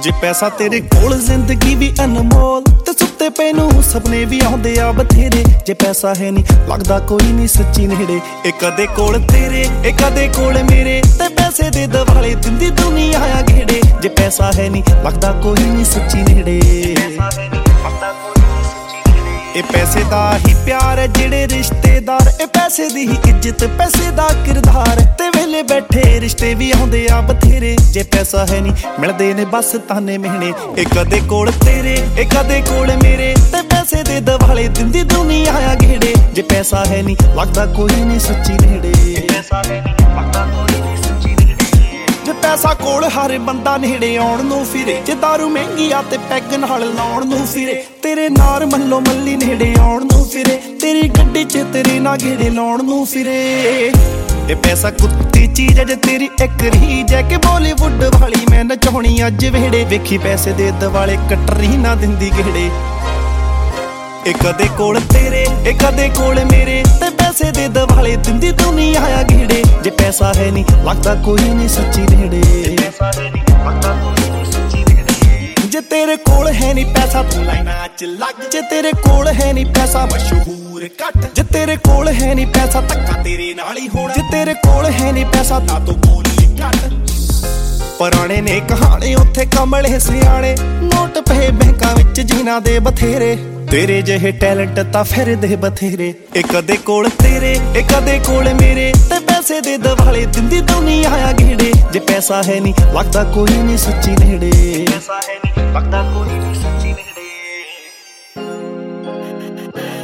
ਜੇ ਪੈਸਾ ਤੇਰੇ ਕੋਲ ਜ਼ਿੰਦਗੀ ਵੀ ਅਨਮੋਲ ਤੇ ਸੁੱਤੇ ਪਏ ਨੂੰ ਸੁਪਨੇ ਵੀ ਆਉਂਦੇ ਆ ਬਥੇਰੇ। ਜੇ ਪੈਸਾ ਹੈ ਨਹੀਂ ਲੱਗਦਾ ਕੋਈ ਨਹੀਂ ਸੱਚੀ ਨੇੜੇ। ਇਹ ਕਦੇ ਕੋਲ ਤੇਰੇ ਇਹ ਕਦੇ ਕੋਲ ਮੇਰੇ ਤੇ ਪੈਸੇ ਦੇ ਦਿਵਾਲੇ ਦਿੰਦੀ ਦੁਨੀਆ ਆ ਘੇੜੇ। ਜੇ ਪੈਸਾ ਹੈ ਨਹੀਂ ਲੱਗਦਾ ਕੋਈ ਨਹੀਂ ਸੱਚੀ ਨੇੜੇ। ਇਹ ਪੈਸੇ ਦਾ ਹੀ ਪਿਆਰ ਹੈ ਜਿਹੜੇ ਰਿਸ਼ਤੇਦਾਰ, ਇਹ ਪੈਸੇ ਦੀ ਹੀ ਇੱਜ਼ਤ ਪੈਸੇ ਦਾ ਕਿਰਦਾਰ ਤੇ ਵੇਲੇ ਬੈਠੇ ਰਿਸ਼ਤੇ ਵੀ ਆਉਂਦੇ ਆ ਬਥੇਰੇ। ਜੇ ਪੈਸਾ ਹੈ ਨਹੀਂ ਮਿਲਦੇ ਨੇ ਬਸ ਤਾਨੇ ਮਿਹਣੇ। ਇਹ ਕਦੇ ਕੋਲ ਤੇਰੇ ਇਹ ਕਦੇ ਕੋਲ ਮੇਰੇ ਤੇ ਪੈਸੇ ਦੇ ਦਿਵਾਲੇ ਦਿੰਦੀ ਦੁਨੀਆ ਆ ਘੇੜੇ। ਜੇ ਪੈਸਾ ਹੈ ਨਹੀਂ ਲੱਗਦਾ ਕੋਈ ਨਹੀਂ ਸੱਚੀ ਨੇੜੇ। ਜੇ ਪੈਸਾ ਕੋਲ ਹਰ ਬੰਦਾ ਨੇੜੇ ਆਉਣ ਨੂੰ ਫਿਰੇ। ਜੇ ਦਾਰੂ ਮਹਿੰਗੀ ਆ ਤੇ ਪੈਗ ਨਾਲ ਲਾਉਣ ਨੂੰ ਫਿਰੇ। ਤੇਰੇ ਨਾਰ ਮੱਲੋ ਮੱਲੀ ਨੇੜੇ ਆਉਣ ਨੂੰ ਫਿਰੇ। ਤੇਰੀ ਗੱਡੀ 'ਚ ਤੇਰੇ ਨਾਲ ਗੇੜੇ ਲਾਉਣ ਨੂੰ ਫਿਰੇ। ਇਹ ਪੈਸਾ ਕੁੱਤੀ ਚੀਜ਼ ਜੇ ਤੇਰੀ ਇੱਕ ਰੀਝ ਹੈ ਕਿ ਬਾਲੀਵੁੱਡ ਵਾਲੀ ਮੈਂ ਨਚਾਉਣੀ ਅੱਜ ਵਿਹੜੇ। ਵੇਖੀ ਪੈਸੇ ਦੇ ਦਿਵਾਲੇ ਕਟਰੀ ਨਾ ਦਿੰਦੀ ਗੇੜੇ। ਇਹ ਕਦੇ ਕੋਲ ਤੇਰੇ ਇਹ ਕਦੇ ਕੋਲ ਮੇਰੇ ਤੇ ਪੈਸੇ ਦੇ ਦਿਵਾਲੇ ਦਿੰਦੀ ਦੁਨੀਆ ਆ ਘੇੜੇ। ਜੇ ਪੈਸਾ ਹੈ ਨਹੀਂ ਲੱਗਦਾ ਕੋਈ ਨਹੀਂ ਸੱਚੀ ਨੇੜੇ। ਜੇ ਤੇਰੇ ਕੋਲ ਹੈ ਨਹੀਂ ਪੈਸਾ ਤੂੰ ਲਾਈਨਾਂ 'ਚ ਲੱਗ। ਜੇ ਤੇਰੇ ਕੋਲ ਹੈ ਨਹੀਂ ਪੈਸਾ ਮਸ਼ਹੂਰ ਘੱਟ। ਜੇ ਤੇਰੇ ਕੋਲ ਹੈ ਨਹੀਂ ਪੈਸਾ ਧੱਕਾ ਤੇਰੇ ਨਾਲ ਹੀ ਹੋਣਾ। ਜੇ ਤੇਰੇ ਕੋਲ ਹੈ ਨਹੀਂ ਪੈਸਾ ਤਾਂ ਤੂੰ ਬੋਲੀ ਘੱਟ। ਪੁਰਾਣੇ ਨੇ ਕਹਾਣੇ ਉੱਥੇ ਕਮਲੇ ਸਿਆਣੇ ਨੋਟ ਪਏ ਬੈਂਕਾਂ ਵਿੱਚ ਜਿਨ੍ਹਾਂ ਦੇ ਬਥੇਰੇ। ਤੇਰੇ ਜਿਹੇ ਟੈਲੈਂਟ ਤਾਂ ਫਿਰਦੇ ਬਥੇਰੇ। ਇਹ ਕਦੇ ਕੋਲ ਤੇਰੇ ਇਹ ਕਦੇ ਕੋਲ ਮੇਰੇ ਤੇ ਪੈਸੇ ਦੇ ਦਿਵਾਲੇ ਦਿੰਦੀ ਦੁਨੀਆ ਆ ਘੇੜੇ। ਜੇ ਪੈਸਾ ਹੈ ਨਹੀਂ ਲੱਗਦਾ ਕੋਈ ਨਹੀਂ ਸੱਚੀ ਨੇੜੇ। ਪੈਸਾ ਹੈ ਨਹੀਂ ਲੱਗਦਾ ਕੋਈ ਨਹੀਂ ਸੱਚੀ ਨੇੜੇ।